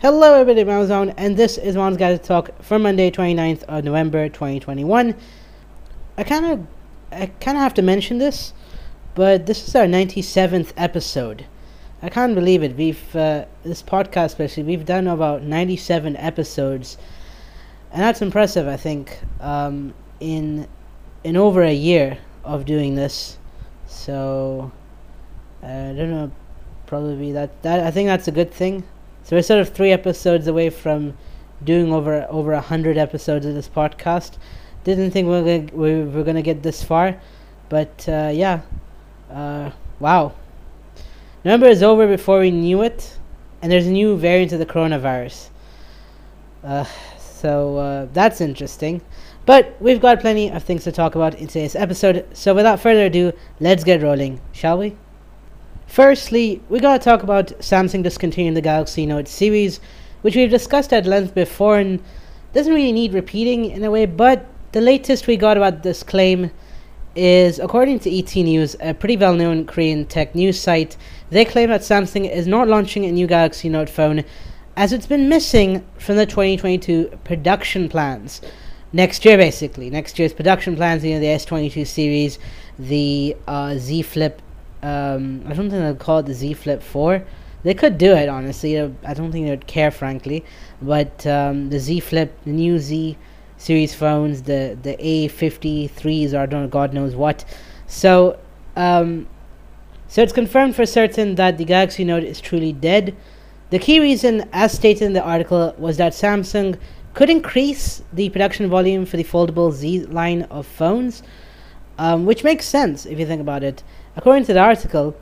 Hello everybody, Amazon, and this is Mon's Guide to Talk for Monday, 29th of November, 2021. I kind of have to mention this, but this is our 97th episode. I can't believe it. This podcast especially, we've done about 97 episodes, and that's impressive, I think, in over a year of doing this. So, I don't know, probably that I think that's a good thing. So we're sort of 3 episodes away from doing over 100 episodes of this podcast. Didn't think we were gonna get this far, but wow. November is over before we knew it, and there's a new variant of the coronavirus. So that's interesting. But we've got plenty of things to talk about in today's episode. So without further ado, let's get rolling, shall we? Firstly, we gotta talk about Samsung discontinuing the Galaxy Note series, which we've discussed at length before and doesn't really need repeating in a way, but the latest we got about this claim is, according to ET News, a pretty well-known Korean tech news site. They claim that Samsung is not launching a new Galaxy Note phone as it's been missing from the 2022 production plans. Next year, basically. Next year's production plans, the S22 series, the Z Flip. I don't think they'll call it the Z Flip 4. They could do it, honestly. I don't think they would care, frankly. But the Z Flip, the new Z series phones, the A53s, or I don't know, God knows what. So it's confirmed for certain that the Galaxy Note is truly dead. The key reason, as stated in the article, was that Samsung could increase the production volume for the foldable Z line of phones, which makes sense if you think about it. According to the article,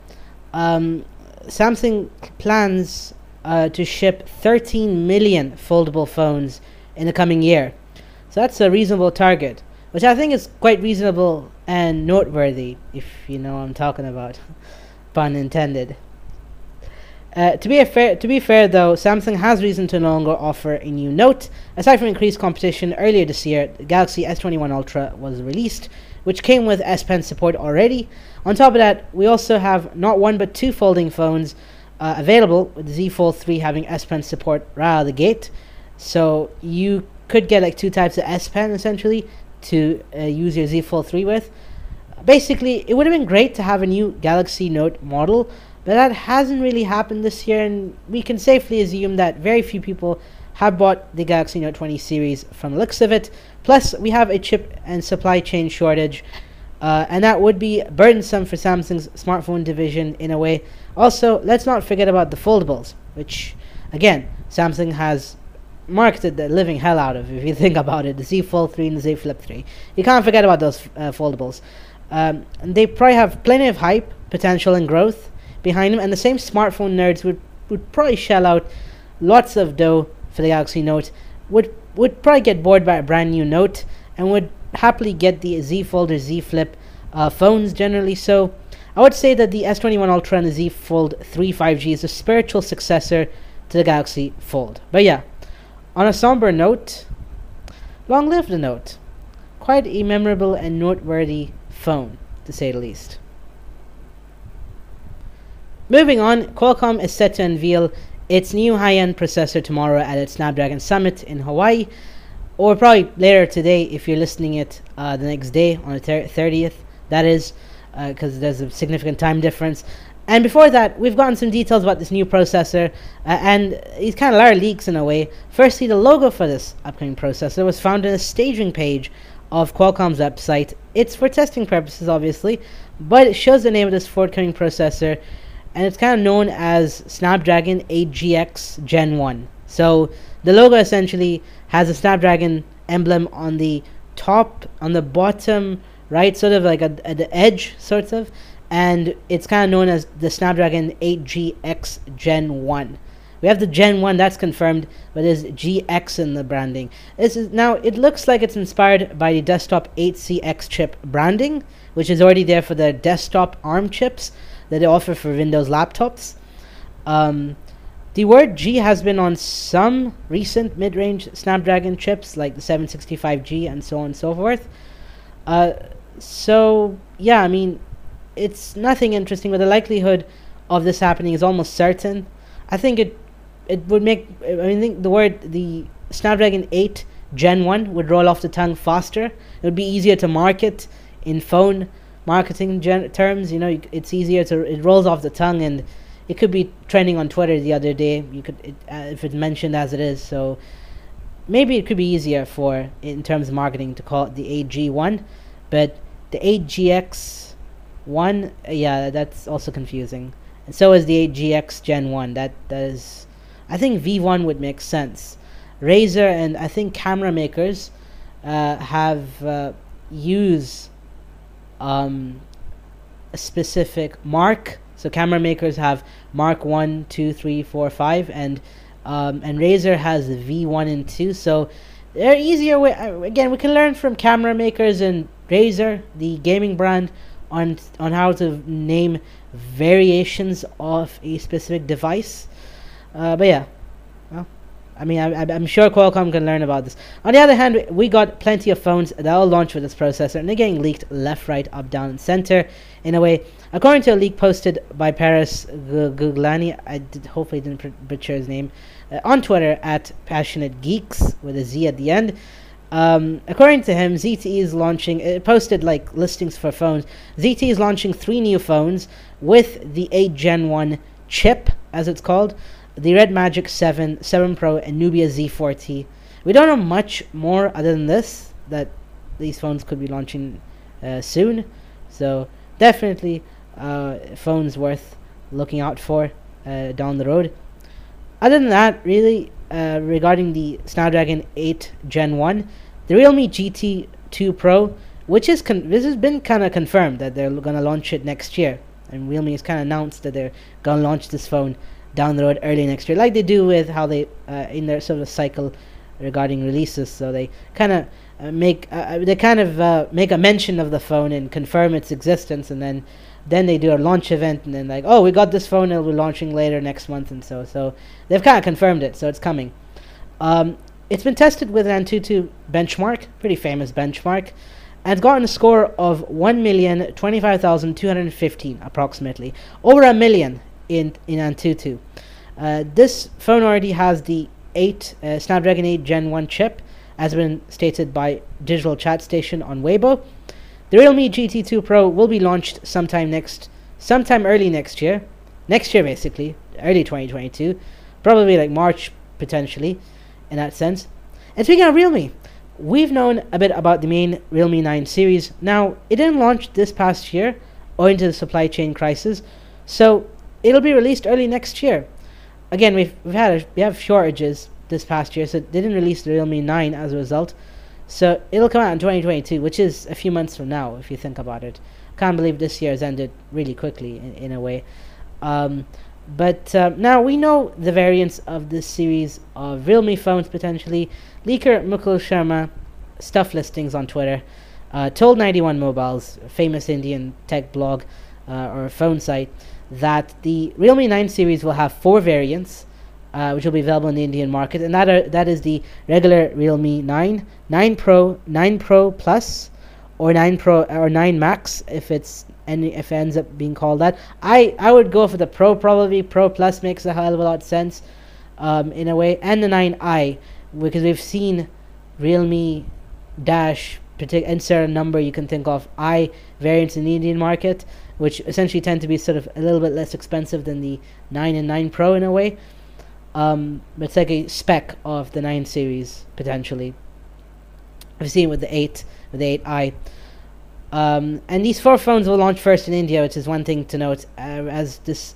Samsung plans to ship 13 million foldable phones in the coming year. So that's a reasonable target, which I think is quite reasonable and noteworthy, if you know what I'm talking about. Pun intended. To be fair though, Samsung has reason to no longer offer a new Note. Aside from increased competition, earlier this year, the Galaxy S21 Ultra was released, which came with S Pen support already. On top of that, we also have not one but 2 folding phones available, with the Z Fold 3 having S Pen support right out of the gate. So you could get like 2 types of S Pen essentially to use your Z Fold 3 with. Basically, it would have been great to have a new Galaxy Note model, but that hasn't really happened this year, and we can safely assume that very few people have bought the Galaxy Note 20 series from the looks of it. Plus, we have a chip and supply chain shortage, and that would be burdensome for Samsung's smartphone division in a way. Also, let's not forget about the foldables, which, again, Samsung has marketed the living hell out of, if you think about it. The Z Fold 3 and the Z Flip 3. You can't forget about those foldables. And they probably have plenty of hype, potential, and growth behind them, and the same smartphone nerds would probably shell out lots of dough for the Galaxy Note, would probably get bored by a brand new Note, and would happily get the Z Fold or Z Flip phones generally. So I would say that the S21 Ultra and the Z Fold 3 5G is a spiritual successor to the Galaxy Fold. But yeah, on a somber note, long live the Note. Quite a memorable and noteworthy phone, to say the least. Moving on, Qualcomm is set to unveil its new high-end processor tomorrow at its Snapdragon Summit in Hawaii, or probably later today if you're listening it the next day on the 30th, that is, because there's a significant time difference. And before that, we've gotten some details about this new processor, and these kind of are leaks in a way. Firstly, the logo for this upcoming processor was found in a staging page of Qualcomm's website. It's for testing purposes, obviously, but it shows the name of this forthcoming processor, and it's kind of known as Snapdragon 8GX Gen 1. So the logo essentially has a Snapdragon emblem on the top, on the bottom right, sort of like at the edge, sort of, and it's kind of known as the Snapdragon 8GX Gen 1. We have the Gen 1, that's confirmed, but there's GX in the branding. Now, it looks like it's inspired by the desktop 8CX chip branding, which is already there for the desktop ARM chips that they offer for Windows laptops. The word G has been on some recent mid-range Snapdragon chips, like the 765G and so on and so forth. So, yeah, I mean, it's nothing interesting, but the likelihood of this happening is almost certain. I think it it would make, I think the Snapdragon 8 Gen 1 would roll off the tongue faster. It would be easier to market in phone marketing terms. It's easier to, it rolls off the tongue, and it could be trending on Twitter the other day. You could, if it's mentioned as it is. So maybe it could be easier for, in terms of marketing, to call it the 8G1, but the 8GX1, yeah, that's also confusing. And so is the 8GX Gen 1. That is, I think V1 would make sense. Razer and I think camera makers have use a specific mark. So camera makers have Mark 1, 2, 3, 4, 5, and Razer has the V1 and 2. So there are easier way. Again, we can learn from camera makers and Razer, the gaming brand, on how to name variations of a specific device. But yeah, well, I mean, I'm sure Qualcomm can learn about this. On the other hand, we got plenty of phones that will launch with this processor, and they're getting leaked left, right, up, down, and center. In a way, according to a leak posted by Paris Guglani, hopefully didn't butcher his name, on Twitter at Passionate Geeks with a Z at the end. According to him, ZTE is launching, it posted like listings for phones. ZTE is launching 3 new phones with the 8 Gen 1 chip, as it's called, the Red Magic 7, 7 Pro, and Nubia Z40. We don't know much more other than this, that these phones could be launching soon. So definitely phones worth looking out for down the road. Other than that, really, regarding the Snapdragon 8 Gen 1, the Realme GT 2 Pro, which is this has been kind of confirmed that they're going to launch it next year. And Realme has kind of announced that they're going to launch this phone down the road early next year, like they do with how they, in their sort of cycle regarding releases. So they kind of make a mention of the phone and confirm its existence, and then they do a launch event, and then like, oh, we got this phone, it'll be launching later next month, and so they've kind of confirmed it, so it's coming. It's been tested with an Antutu benchmark, pretty famous benchmark, and it's gotten a score of 1,025,215 approximately, over a million in Antutu. This phone already has the Snapdragon 8 Gen 1 chip, as been stated by Digital Chat Station on Weibo. The Realme GT 2 Pro will be launched sometime early next year. Next year, basically. Early 2022. Probably like March, potentially, in that sense. And speaking of Realme, we've known a bit about the main Realme 9 series. Now, it didn't launch this past year, owing to the supply chain crisis. So, it'll be released early next year. Again, we have shortages this past year, so they didn't release the Realme 9 as a result. So it'll come out in 2022, which is a few months from now, if you think about it. Can't believe this year has ended really quickly, in a way. But now we know the variants of this series of Realme phones, potentially. Leaker Mukul Sharma, stuff listings on Twitter, told 91 Mobiles, a famous Indian tech blog or phone site, that the Realme 9 series will have 4 variants, which will be available in the Indian market, and that is the regular Realme 9, 9 Pro, 9 Pro Plus, or 9 Pro or 9 Max, if it ends up being called that. I would go for the Pro, probably. Pro Plus makes a hell of a lot of sense, in a way, and the 9i, because we've seen Realme Dash, insert a number you can think of, I variants in the Indian market, which essentially tend to be sort of a little bit less expensive than the 9 and 9 Pro in a way. But it's like a spec of the 9 series, potentially. I've seen it with the 8i. And these 4 phones will launch first in India, which is one thing to note, as this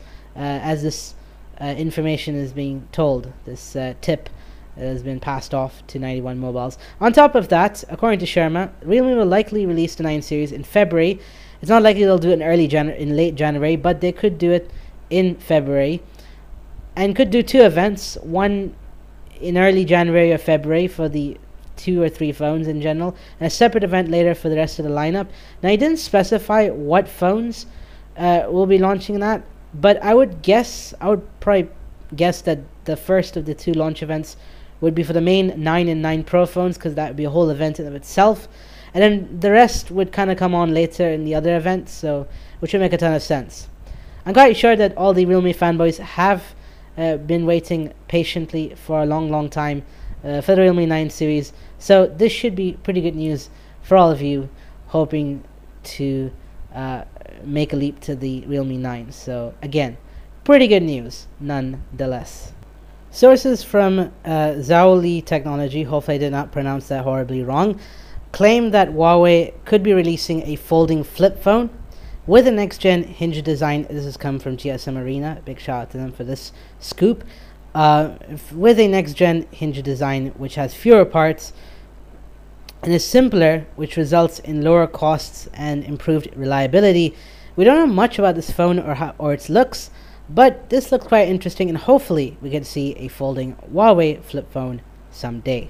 information is being told. This tip has been passed off to 91 Mobiles. On top of that, according to Sharma, Realme will likely release the 9 series in February. It's not likely they'll do it in late January, but they could do it in February. And could do 2 events, one in early January or February for the 2 or 3 phones in general, and a separate event later for the rest of the lineup. Now, he didn't specify what phones will be launching that, but I would probably guess that the first of the 2 launch events would be for the main 9 and 9 Pro phones, because that would be a whole event in of itself, and then the rest would kind of come on later in the other events, which would make a ton of sense. I'm quite sure that all the Realme fanboys have been waiting patiently for a long time for the Realme 9 series. So this should be pretty good news for all of you hoping to make a leap to the Realme 9. So again, pretty good news nonetheless. Sources from Zhaoli Technology, hopefully I did not pronounce that horribly wrong, claim that Huawei could be releasing a folding flip phone with a next-gen hinge design. This has come from GSM Arena. Big shout out to them for this scoop. With a next-gen hinge design which has fewer parts and is simpler, which results in lower costs and improved reliability. We don't know much about this phone or its looks, but this looks quite interesting, and hopefully we get to see a folding Huawei flip phone someday.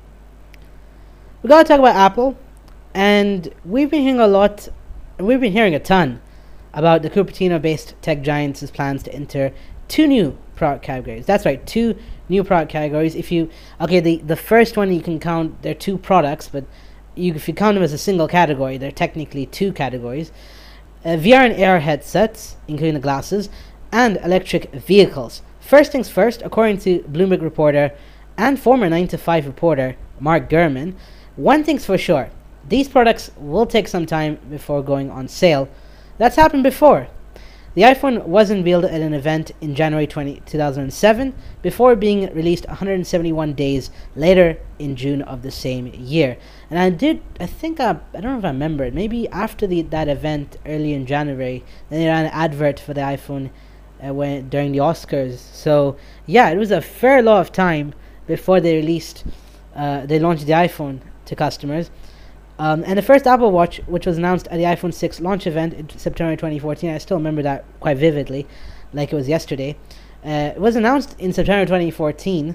We gotta talk about Apple, and we've been hearing a ton about the Cupertino-based tech giant's plans to enter two new product categories. That's right, two new product categories. The first one you can count, they're two products, but if you count them as a single category, they're technically two categories. VR and AR headsets, including the glasses, and electric vehicles. First things first, according to Bloomberg reporter and former 9 to 5 reporter Mark Gurman, one thing's for sure, these products will take some time before going on sale. That's happened before. The iPhone was unveiled at an event in January 2007 before being released 171 days later in June of the same year. And I don't know if I remember it, maybe after that event early in January, then they ran an advert for the iPhone during the Oscars. So yeah, it was a fair lot of time before they launched the iPhone to customers. And the first Apple Watch, which was announced at the iPhone 6 launch event in September 2014, I still remember that quite vividly, like it was yesterday. It was announced in September 2014,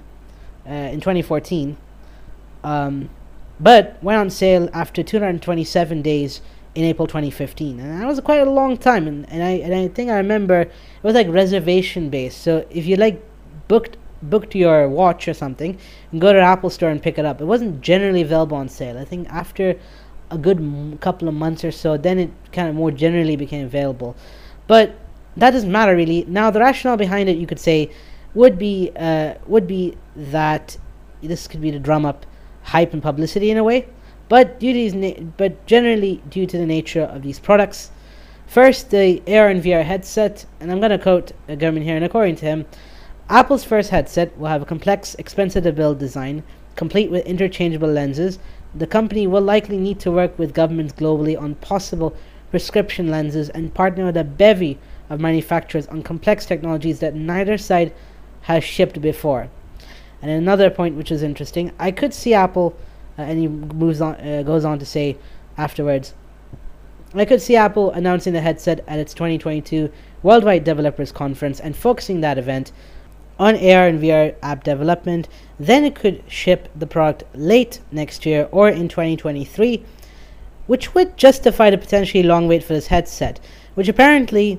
but went on sale after 227 days in April 2015, and that was quite a long time. And I think I remember it was like reservation based. So if you booked your watch or something, you can go to the Apple store and pick it up. It wasn't generally available on sale. I think after a good couple of months or so, then it kind of more generally became available. But that doesn't matter really. Now the rationale behind it, you could say, would be that this could be to drum up hype and publicity in a way. But generally due to the nature of these products. First, the AR and VR headset, and I'm going to quote Gurman here, and according to him, Apple's first headset will have a complex, expensive-to-build design, complete with interchangeable lenses. The company will likely need to work with governments globally on possible prescription lenses and partner with a bevy of manufacturers on complex technologies that neither side has shipped before. And another point which is interesting, I could see Apple, and he goes on to say afterwards, I could see Apple announcing the headset at its 2022 Worldwide Developers Conference and focusing that event on AR and VR app development. Then it could ship the product late next year or in 2023, which would justify the potentially long wait for this headset, which apparently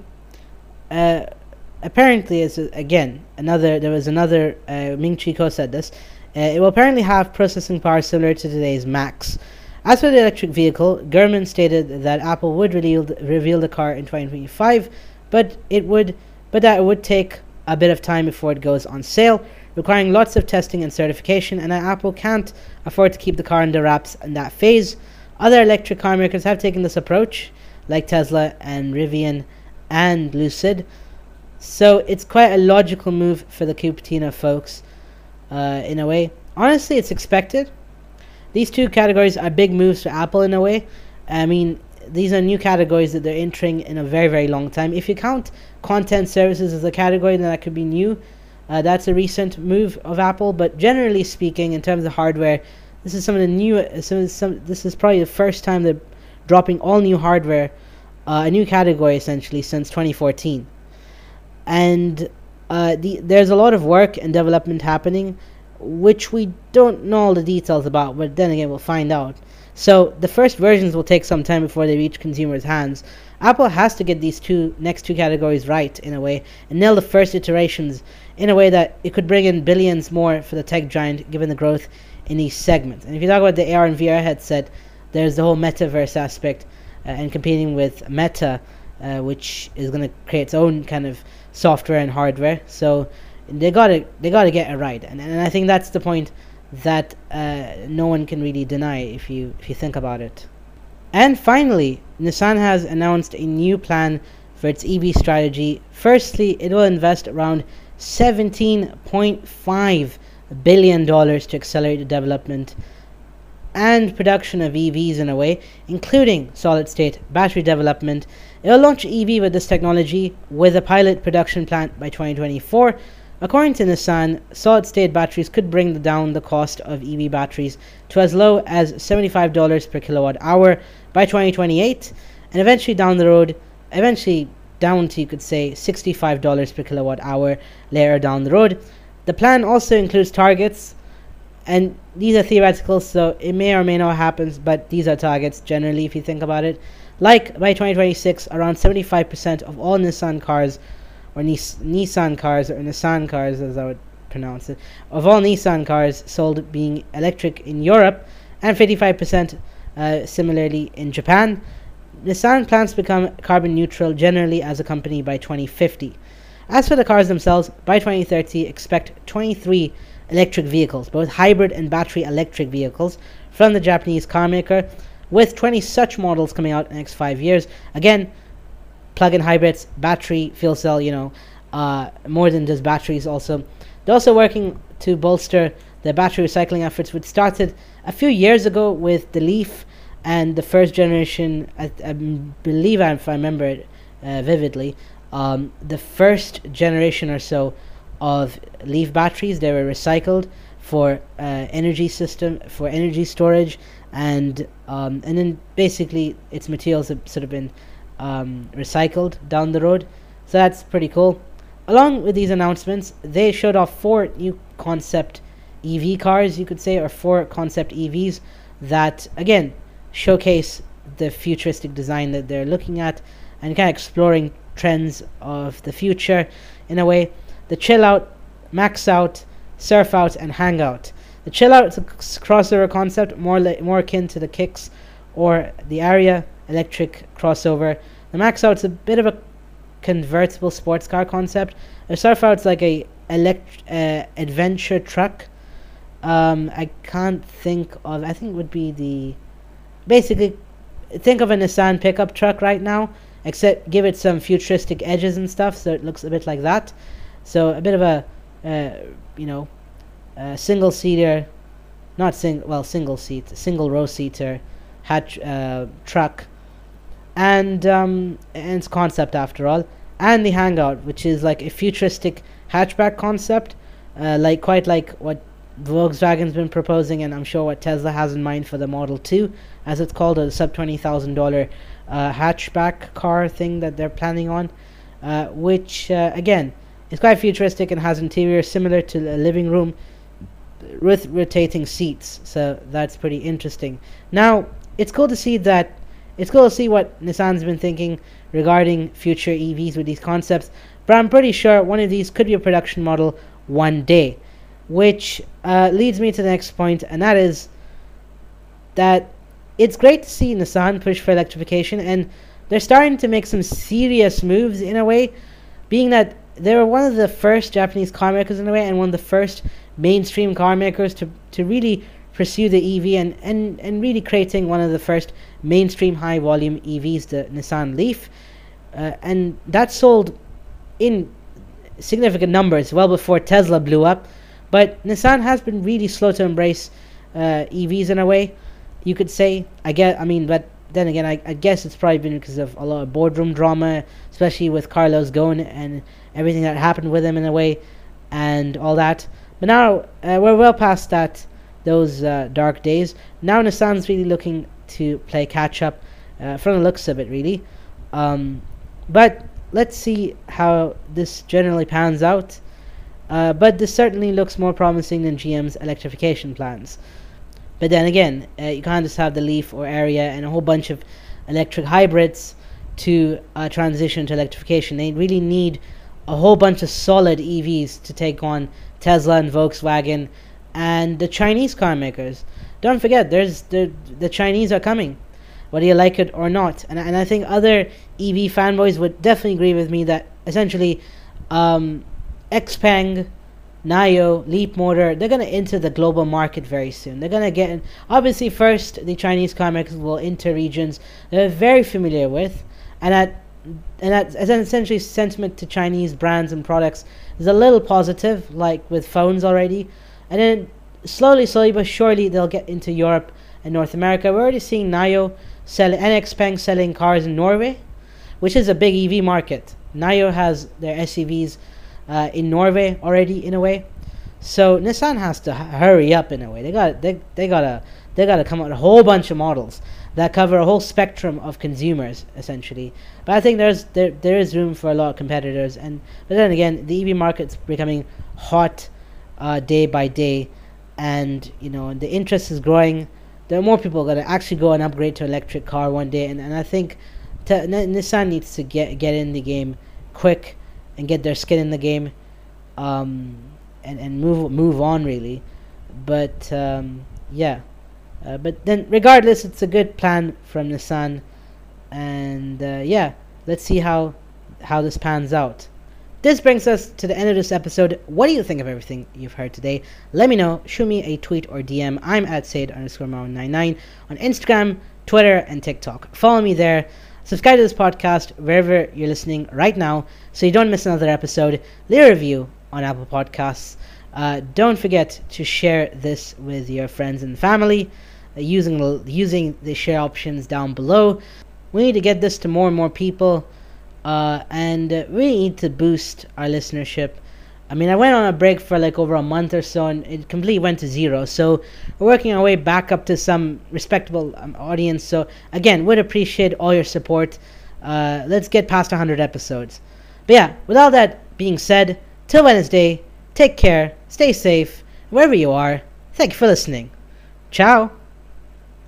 is again there was another Ming Chi Kuo said this. It will apparently have processing power similar to today's Macs. As for the electric vehicle, Gurman stated that Apple would reveal the car in 2025, but that it would take a bit of time before it goes on sale, requiring lots of testing and certification, and Apple can't afford to keep the car under wraps in that phase. Other electric car makers have taken this approach, like Tesla and Rivian and Lucid. So it's quite a logical move for the Cupertino folks, in a way. Honestly, it's expected. These two categories are big moves for Apple in a way. I mean, these are new categories that they're entering in a very, very long time. If you count content services as a category, then that could be new. That's a recent move of Apple. But generally speaking, in terms of hardware, this is some of the new. This is probably the first time they're dropping all new hardware, a new category essentially since 2014. And there's a lot of work and development happening, which we don't know all the details about. But then again, we'll find out. So the first versions will take some time before they reach consumers' hands. Apple has to get these next two categories right in a way, and nail the first iterations in a way that it could bring in billions more for the tech giant, given the growth in these segments. And if you talk about the AR and VR headset, there's the whole metaverse aspect, and competing with Meta, which is going to create its own kind of software and hardware. So they gotta get it right, and I think that's the point that no one can really deny if you think about it. And finally, Nissan has announced a new plan for its EV strategy. Firstly, it will invest around $17.5 billion to accelerate the development and production of EVs in a way, including solid state battery development. It will launch EV with this technology with a pilot production plant by 2024. According to Nissan, solid state batteries could bring down the cost of EV batteries to as low as $75 per kilowatt hour by 2028, and eventually down the road, down to, you could say, $65 per kilowatt hour later down the road. The plan also includes targets, and these are theoretical, so it may or may not happen, but these are targets generally if you think about it. Like by 2026, around 75% of all Nissan cars, or Nissan cars, or Nissan cars as I would pronounce it, of all Nissan cars sold being electric in Europe, and 55% similarly in Japan. Nissan plans to become carbon neutral generally as a company by 2050. As for the cars themselves, by 2030, expect 23 electric vehicles, both hybrid and battery electric vehicles, from the Japanese car maker, with 20 such models coming out in the next 5 years. Again, plug-in hybrids, battery, fuel cell, more than just batteries also. They're also working to bolster the battery recycling efforts, which started a few years ago with the Leaf and the first generation, I believe, if I remember it vividly, the first generation or so of Leaf batteries, they were recycled for energy storage, and then basically its materials have sort of been recycled down the road. So that's pretty cool. Along with these announcements, they showed off 4 new concept EV cars, you could say, or 4 concept EVs that again showcase the futuristic design that they're looking at and kind of exploring trends of the future in a way. The Chill Out, Max Out, Surf Out, and Hang Out. The Chill Out is a crossover concept, more akin to the Kicks or the Aria electric crossover. The Max Out is a bit of a convertible sports car concept. The Surf Out is like a adventure truck. I can't think of. I think it would be the. Basically, think of a Nissan pickup truck right now, except give it some futuristic edges and stuff, so it looks a bit like that. So a bit of a, single seater, single row seater, truck, and it's concept after all. And the Hangout, which is like a futuristic hatchback concept, quite like what Volkswagen's been proposing, and I'm sure what Tesla has in mind for the Model 2, as it's called, a sub $20,000 hatchback car thing that they're planning on, which again is quite futuristic and has interior similar to a living room with rotating seats. So that's pretty interesting. Now it's cool to see what Nissan's been thinking regarding future EVs with these concepts, but I'm pretty sure one of these could be a production model one day, which leads me to the next point, and that is that it's great to see Nissan push for electrification, and they're starting to make some serious moves in a way, being that they were one of the first Japanese car makers in a way, and one of the first mainstream car makers to really pursue the EV, and really creating one of the first mainstream high volume EVs, the Nissan Leaf, and that sold in significant numbers well before Tesla blew up. But Nissan has been really slow to embrace EVs in a way, you could say. But then again, I guess it's probably been because of a lot of boardroom drama, especially with Carlos Ghosn and everything that happened with him in a way, and all that. But now we're well past those dark days. Now Nissan's really looking to play catch up from the looks of it, really. But let's see how this generally pans out. But this certainly looks more promising than GM's electrification plans. But then again, you can't just have the Leaf or Aria and a whole bunch of electric hybrids to transition to electrification. They really need a whole bunch of solid EVs to take on Tesla and Volkswagen and the Chinese car makers. Don't forget, there's the Chinese are coming, whether you like it or not. And I think other EV fanboys would definitely agree with me that essentially XPeng Nio, Leapmotor, they're going to enter the global market very soon. They're going to get in. Obviously, first, the Chinese car makers will enter regions they're very familiar with, and that essentially sentiment to Chinese brands and products is a little positive, like with phones already. And then slowly but surely, they'll get into Europe and North America. We're already seeing Nio selling, NXPeng selling cars in Norway, which is a big EV market. Nio has their SUVs in Norway already, in a way. So Nissan has to hurry up in a way. They gotta come out with a whole bunch of models that cover a whole spectrum of consumers, essentially. But I think there is room for a lot of competitors. But then again, the EV market's becoming hot day by day, and the interest is growing. There are more people going to actually go and upgrade to electric car one day, and I think Nissan needs to get in the game quick and get their skin in the game, and move on really. But yeah. But then, regardless, it's a good plan from Nissan, and yeah, let's see how this pans out. This brings us to the end of this episode. What do you think of everything you've heard today? Let me know. Shoot me a tweet or DM. I'm at Said_Marwan99 on Instagram, Twitter, and TikTok. Follow me there. Subscribe to this podcast wherever you're listening right now, so you don't miss another episode. Leave a review on Apple Podcasts. Don't forget to share this with your friends and family using the share options down below. We need to get this to more and more people, and we need to boost our listenership. I mean, I went on a break for like over a month or so, and it completely went to zero. So we're working our way back up to some respectable audience. So again, would appreciate all your support. Let's get past 100 episodes. But yeah, with all that being said, till Wednesday, take care, stay safe, wherever you are. Thank you for listening. Ciao.